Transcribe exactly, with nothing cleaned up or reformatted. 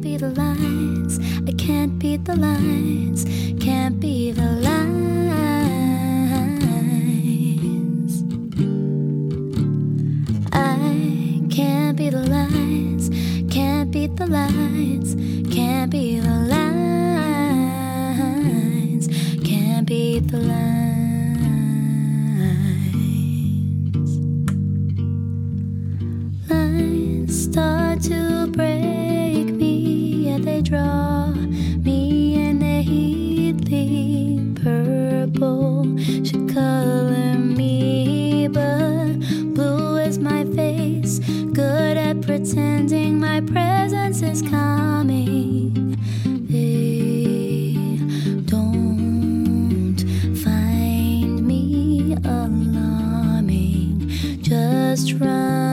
can't be the lines, I can't beat the lines, can't be the lines. I can't be the lines, can't beat the lines, can't be the lines, can't beat the lines. Lines start to break me, yeah, they draw me and they leave purple should color me, but blue is my face, good at pretending my presence is coming. They don't find me alarming, just run